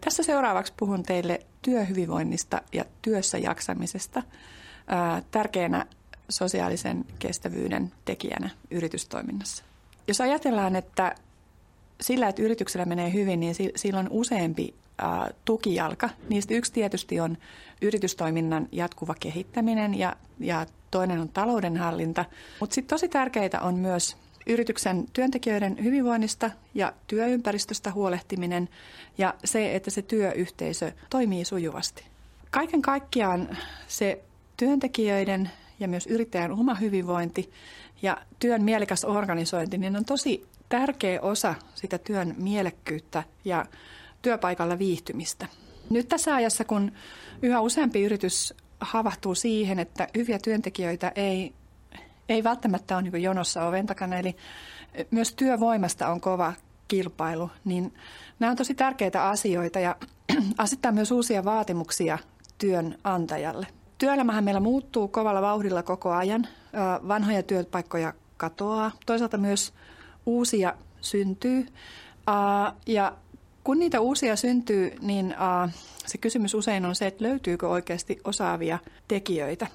Tässä seuraavaksi puhun teille työhyvinvoinnista ja työssä jaksamisesta tärkeänä sosiaalisen kestävyyden tekijänä yritystoiminnassa. Jos ajatellaan, että sillä, että yrityksellä menee hyvin, niin sillä on useampi tukijalka. Niistä yksi tietysti on yritystoiminnan jatkuva kehittäminen ja toinen on taloudenhallinta. Mutta sitten tosi tärkeitä on myös yrityksen työntekijöiden hyvinvoinnista ja työympäristöstä huolehtiminen ja se, että se työyhteisö toimii sujuvasti. Kaiken kaikkiaan se työntekijöiden ja myös yrittäjän oma hyvinvointi ja työn mielekäs organisointi niin on tosi tärkeä osa sitä työn mielekkyyttä ja työpaikalla viihtymistä. Nyt tässä ajassa, kun yhä useampi yritys havahtuu siihen, että hyviä työntekijöitä ei välttämättä ole niin kuin jonossa oven takana, eli myös työvoimasta on kova kilpailu, niin nämä on tosi tärkeitä asioita ja asettaa myös uusia vaatimuksia työnantajalle. Työelämähän meillä muuttuu kovalla vauhdilla koko ajan. Vanhoja työpaikkoja katoaa. Toisaalta myös uusia syntyy. Ja kun niitä uusia syntyy, niin se kysymys usein on se, että löytyykö oikeasti osaavia tekijöitä.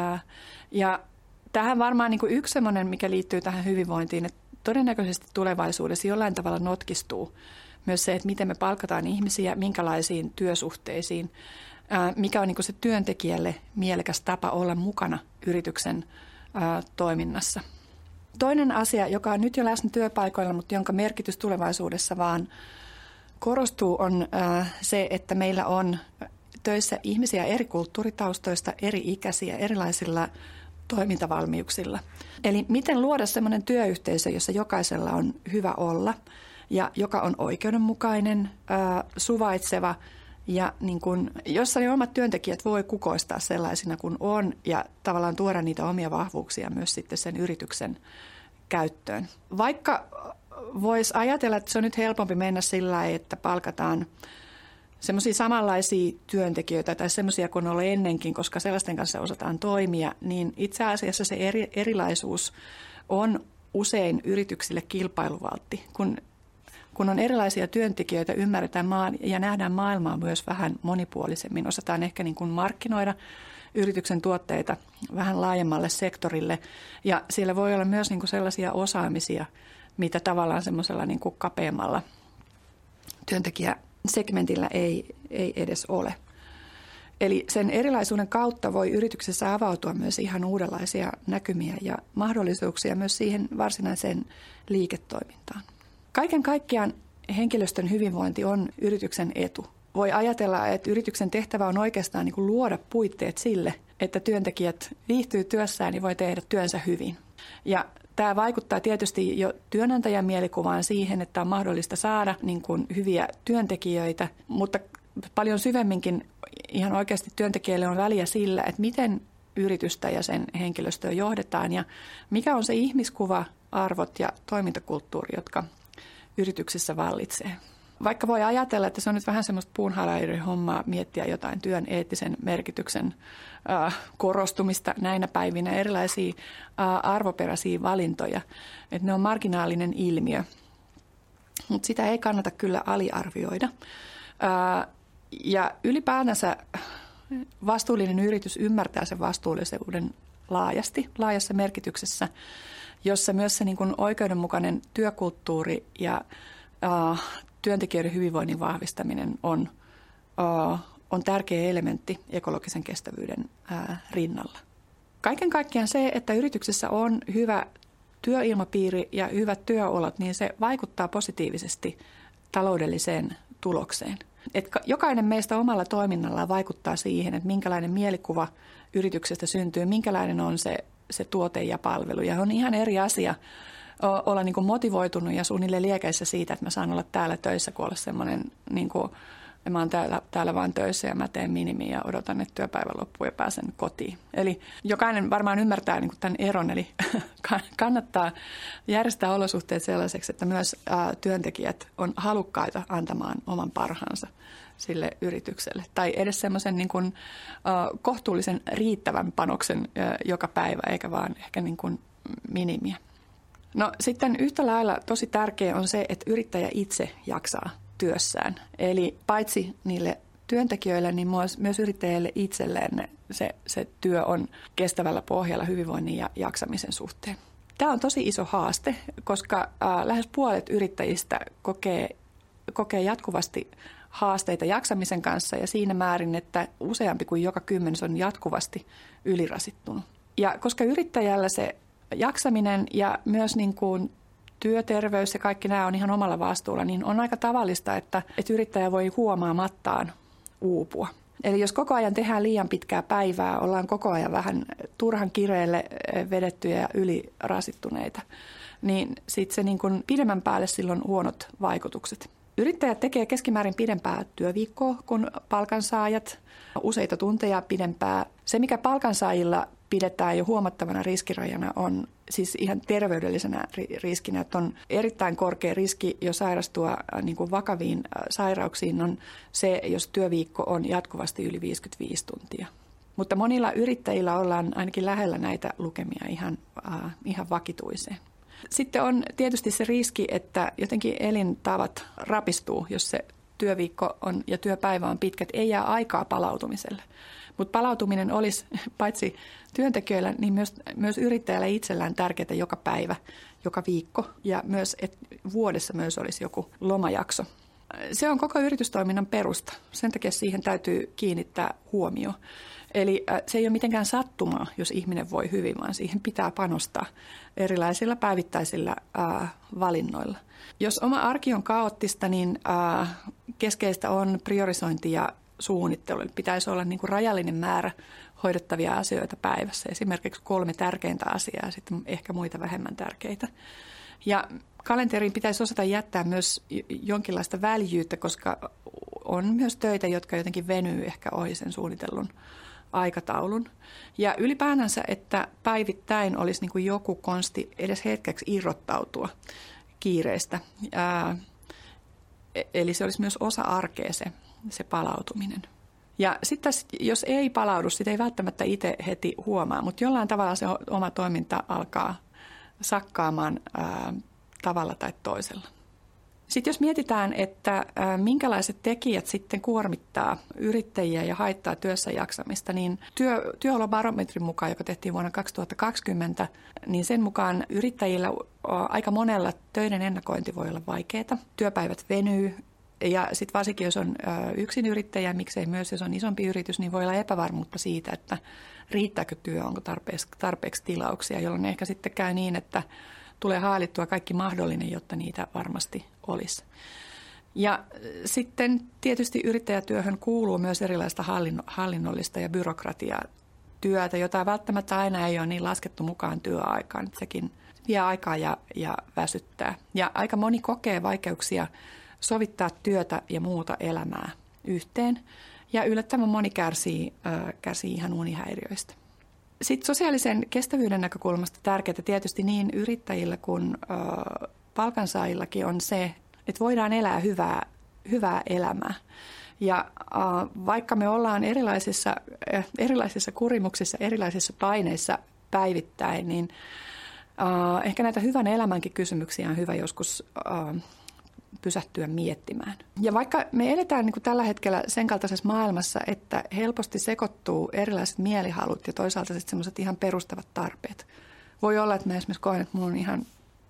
Ja tähän varmaan niin kuin yksi semmoinen, mikä liittyy tähän hyvinvointiin, että todennäköisesti tulevaisuudessa jollain tavalla notkistuu myös se, että miten me palkataan ihmisiä, minkälaisiin työsuhteisiin, mikä on niin kuin se työntekijälle mielekäs tapa olla mukana yrityksen toiminnassa. Toinen asia, joka on nyt jo läsnä työpaikoilla, mutta jonka merkitys tulevaisuudessa vaan korostuu, on se, että meillä on töissä ihmisiä eri kulttuuritaustoista, eri ikäisiä, erilaisilla toimintavalmiuksilla. Eli miten luoda sellainen työyhteisö, jossa jokaisella on hyvä olla ja joka on oikeudenmukainen, suvaitseva ja niin kun, jossa ne omat työntekijät voi kukoistaa sellaisina kuin on ja tavallaan tuoda niitä omia vahvuuksia myös sitten sen yrityksen käyttöön. Vaikka voisi ajatella, että se on nyt helpompi mennä sillä lailla, että palkataan semmoisia samanlaisia työntekijöitä tai semmoisia kuin on ollut ennenkin, koska sellaisten kanssa osataan toimia, niin itse asiassa se erilaisuus on usein yrityksille kilpailuvaltti. Kun on erilaisia työntekijöitä, ymmärretään ja nähdään maailmaa myös vähän monipuolisemmin. Osataan ehkä niin kuin markkinoida yrityksen tuotteita vähän laajemmalle sektorille ja siellä voi olla myös niin kuin sellaisia osaamisia, mitä tavallaan semmoisella niin kuin kapeammalla työntekijäsegmentillä ei edes ole. Eli sen erilaisuuden kautta voi yrityksessä avautua myös ihan uudenlaisia näkymiä ja mahdollisuuksia myös siihen varsinaiseen liiketoimintaan. Kaiken kaikkiaan henkilöstön hyvinvointi on yrityksen etu. Voi ajatella, että yrityksen tehtävä on oikeastaan niin kuin luoda puitteet sille, että työntekijät viihtyy työssään ja voi tehdä työnsä hyvin. Ja tämä vaikuttaa tietysti jo työnantajan mielikuvaan siihen, että on mahdollista saada niin kuin hyviä työntekijöitä, mutta paljon syvemminkin ihan oikeasti työntekijöille on väliä sillä, että miten yritystä ja sen henkilöstöä johdetaan ja mikä on se ihmiskuva, arvot ja toimintakulttuuri, jotka yrityksissä vallitsee. Vaikka voi ajatella, että se on nyt vähän semmoista puunhalairi-hommaa miettiä jotain työn eettisen merkityksen korostumista näinä päivinä, erilaisia arvoperäisiä valintoja, että ne on marginaalinen ilmiö, mutta sitä ei kannata kyllä aliarvioida. Ja ylipäätänsä vastuullinen yritys ymmärtää sen vastuullisuuden laajassa merkityksessä, jossa myös se niin kuin oikeudenmukainen työkulttuuri ja työntekijöiden hyvinvoinnin vahvistaminen on tärkeä elementti ekologisen kestävyyden rinnalla. Kaiken kaikkiaan se, että yrityksessä on hyvä työilmapiiri ja hyvät työolot, niin se vaikuttaa positiivisesti taloudelliseen tulokseen. Että jokainen meistä omalla toiminnallaan vaikuttaa siihen, että minkälainen mielikuva yrityksestä syntyy, minkälainen on se tuote ja palvelu. Ja on ihan eri asia olla niin kuin motivoitunut ja suunnilleen liekäissä siitä, että mä saan olla täällä töissä, kun olla semmoinen, niin kuin, mä oon täällä vaan töissä ja mä teen minimiä ja odotan, että työpäivä loppuu ja pääsen kotiin. Eli jokainen varmaan ymmärtää niin kuin tämän eron, eli kannattaa järjestää olosuhteet sellaiseksi, että myös työntekijät on halukkaita antamaan oman parhaansa sille yritykselle. Tai edes semmoisen niin kuin kohtuullisen riittävän panoksen joka päivä, eikä vaan ehkä niin kuin minimiä. No sitten yhtä lailla tosi tärkeä on se, että yrittäjä itse jaksaa työssään. Eli paitsi niille työntekijöille, niin myös yrittäjille itselleen se työ on kestävällä pohjalla hyvinvoinnin ja jaksamisen suhteen. Tämä on tosi iso haaste, koska lähes puolet yrittäjistä kokee jatkuvasti haasteita jaksamisen kanssa ja siinä määrin, että useampi kuin joka 10 on jatkuvasti ylirasittunut. Ja koska yrittäjällä se jaksaminen ja myös niin kuin työterveys ja kaikki nämä on ihan omalla vastuulla, niin on aika tavallista, että yrittäjä voi huomaamattaan uupua. Eli jos koko ajan tehdään liian pitkää päivää, ollaan koko ajan vähän turhan kireelle vedettyjä ja ylirasittuneita, niin sitten se niin kuin pidemmän päälle silloin huonot vaikutukset. Yrittäjät tekee keskimäärin pidempää työviikkoa kuin palkansaajat, useita tunteja pidempää. Se, mikä palkansaajilla pidetään jo huomattavana riskirajana, on siis ihan terveydellisenä riskinä, että on erittäin korkea riski jo sairastua niin kuin vakaviin sairauksiin, on se, jos työviikko on jatkuvasti yli 55 tuntia. Mutta monilla yrittäjillä ollaan ainakin lähellä näitä lukemia ihan vakituiseen. Sitten on tietysti se riski, että jotenkin elintavat rapistuu, jos se työviikko on ja työpäivä on pitkät, ei jää aikaa palautumiselle. Mutta palautuminen olisi paitsi työntekijöillä, niin myös yrittäjällä itsellään tärkeää joka päivä, joka viikko ja myös, että vuodessa myös olisi joku lomajakso. Se on koko yritystoiminnan perusta. Sen takia siihen täytyy kiinnittää huomio. Eli se ei ole mitenkään sattumaa, jos ihminen voi hyvin, vaan siihen pitää panostaa erilaisilla päivittäisillä valinnoilla. Jos oma arki on kaoottista, niin keskeistä on priorisointi ja suunnittelu. Eli pitäisi olla niin kuin rajallinen määrä hoidettavia asioita päivässä. Esimerkiksi 3 tärkeintä asiaa ja sitten ehkä muita vähemmän tärkeitä. Ja kalenteriin pitäisi osata jättää myös jonkinlaista väljyyttä, koska on myös töitä, jotka jotenkin venyy ehkä ohi sen suunnitellun aikataulun. Ja ylipäätänsä, että päivittäin olisi niin kuin joku konsti edes hetkeksi irrottautua kiireistä. Eli se olisi myös osa arkea se palautuminen. Ja sitten jos ei palaudu, sitä ei välttämättä itse heti huomaa, mutta jollain tavalla se oma toiminta alkaa sakkaamaan tavalla tai toisella. Sitten jos mietitään, että minkälaiset tekijät sitten kuormittaa yrittäjiä ja haittaa työssä jaksamista, niin työolobarometrin mukaan, joka tehtiin vuonna 2020, niin sen mukaan yrittäjillä aika monella töiden ennakointi voi olla vaikeaa. Työpäivät venyy ja sitten varsinkin, jos on yksin yrittäjä, miksei myös, jos on isompi yritys, niin voi olla epävarmuutta siitä, että riittääkö työ, onko tarpeeksi tilauksia, jolloin ehkä sitten käy niin, että tulee haalittua kaikki mahdollinen, jotta niitä varmasti olisi. Ja sitten tietysti yrittäjätyöhön kuuluu myös erilaista hallinnollista ja byrokratiatyötä, jota välttämättä aina ei ole niin laskettu mukaan työaikaan. Sekin vie aikaa ja väsyttää. Ja aika moni kokee vaikeuksia sovittaa työtä ja muuta elämää yhteen. Ja yllättävän moni kärsii ihan unihäiriöistä. Sitten sosiaalisen kestävyyden näkökulmasta tärkeää tietysti niin yrittäjillä kuin palkansaajillakin on se, että voidaan elää hyvää elämää. Ja vaikka me ollaan erilaisissa kurimuksissa, erilaisissa paineissa päivittäin, niin ehkä näitä hyvän elämänkin kysymyksiä on hyvä joskus pysähtyä miettimään. Ja vaikka me eletään niin kuin tällä hetkellä sen kaltaisessa maailmassa, että helposti sekoittuu erilaiset mielihalut ja toisaalta sitten semmoiset ihan perustavat tarpeet. Voi olla, että mä esimerkiksi koen, että mun on ihan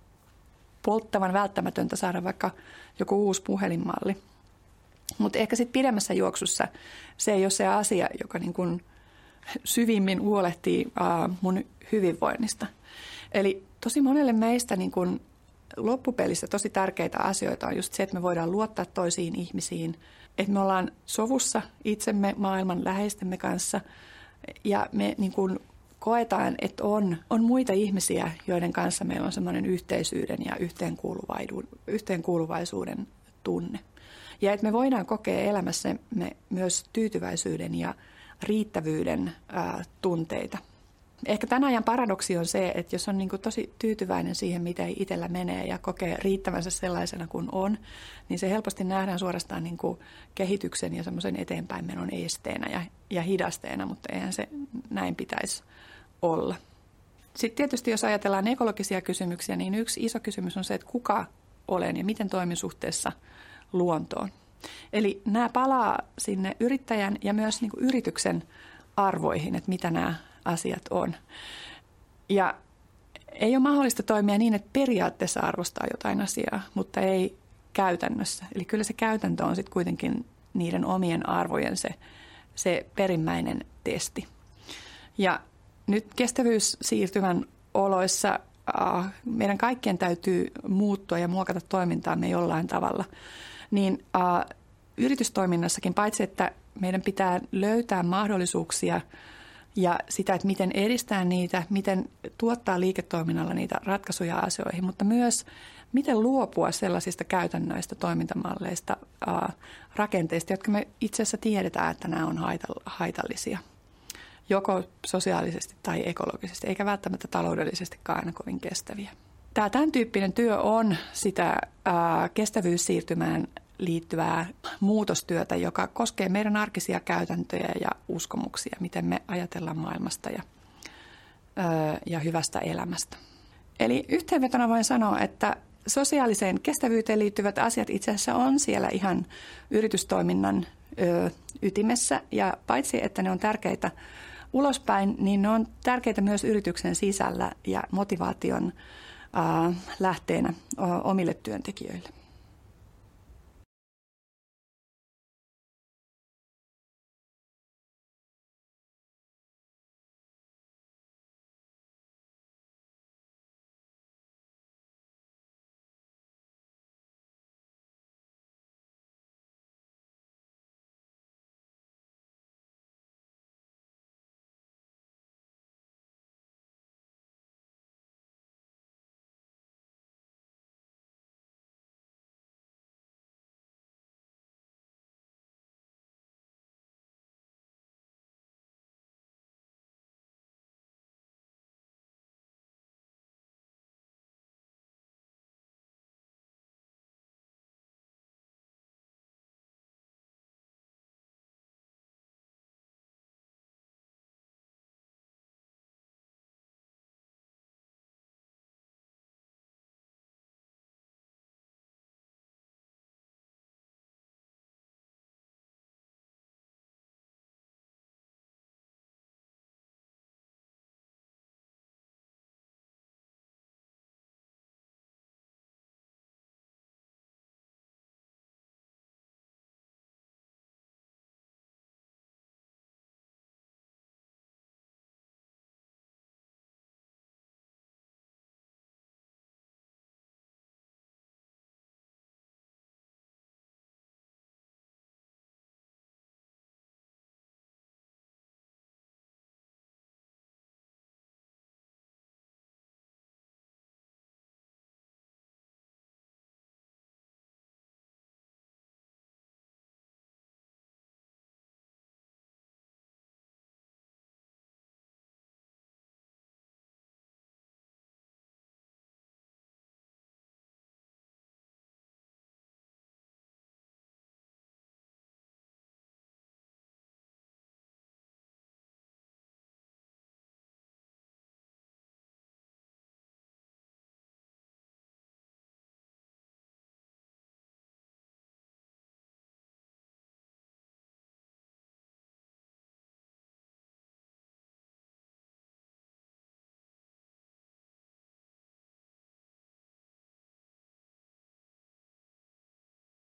polttavan välttämätöntä saada vaikka joku uusi puhelinmalli. Mutta ehkä sitten pidemmässä juoksussa se ei ole se asia, joka niin kuin syvimmin huolehtii mun hyvinvoinnista. Eli tosi monelle meistä niin kuin loppupelissä tosi tärkeitä asioita on just se, että me voidaan luottaa toisiin ihmisiin, että me ollaan sovussa itsemme, maailman läheistemme kanssa ja me niin kuin koetaan, että on muita ihmisiä, joiden kanssa meillä on semmoinen yhteisyyden ja yhteenkuuluvaisuuden tunne. Ja että me voidaan kokea elämässämme myös tyytyväisyyden ja riittävyyden tunteita. Ehkä tämän ajan paradoksi on se, että jos on niin kuin tosi tyytyväinen siihen, miten itsellä menee ja kokee riittävänsä sellaisena kuin on, niin se helposti nähdään suorastaan niin kuin kehityksen ja semmoisen eteenpäinmenon esteenä ja hidasteena, mutta eihän se näin pitäisi olla. Sitten tietysti, jos ajatellaan ekologisia kysymyksiä, niin yksi iso kysymys on se, että kuka olen ja miten toimin suhteessa luontoon. Eli nämä palaa sinne yrittäjän ja myös niin kuin yrityksen arvoihin, että mitä nämä asiat on. Ja ei ole mahdollista toimia niin, että periaatteessa arvostaa jotain asiaa, mutta ei käytännössä. Eli kyllä se käytäntö on sitten kuitenkin niiden omien arvojen se perimmäinen testi. Ja nyt kestävyyssiirtymän oloissa meidän kaikkien täytyy muuttua ja muokata toimintaamme jollain tavalla. Niin yritystoiminnassakin, paitsi että meidän pitää löytää mahdollisuuksia ja sitä, että miten edistää niitä, miten tuottaa liiketoiminnalla niitä ratkaisuja asioihin, mutta myös miten luopua sellaisista käytännöistä, toimintamalleista, rakenteista, jotka me itse asiassa tiedetään, että nämä on haitallisia. Joko sosiaalisesti tai ekologisesti, eikä välttämättä taloudellisestikaan aina kovin kestäviä. Tämän tyyppinen työ on sitä kestävyyssiirtymään liittyvää muutostyötä, joka koskee meidän arkisia käytäntöjä ja uskomuksia, miten me ajatellaan maailmasta ja hyvästä elämästä. Eli yhteenvetona voin sanoa, että sosiaaliseen kestävyyteen liittyvät asiat itse asiassa on siellä ihan yritystoiminnan ytimessä, ja paitsi että ne on tärkeitä ulospäin, niin ne on tärkeitä myös yrityksen sisällä ja motivaation lähteenä omille työntekijöille.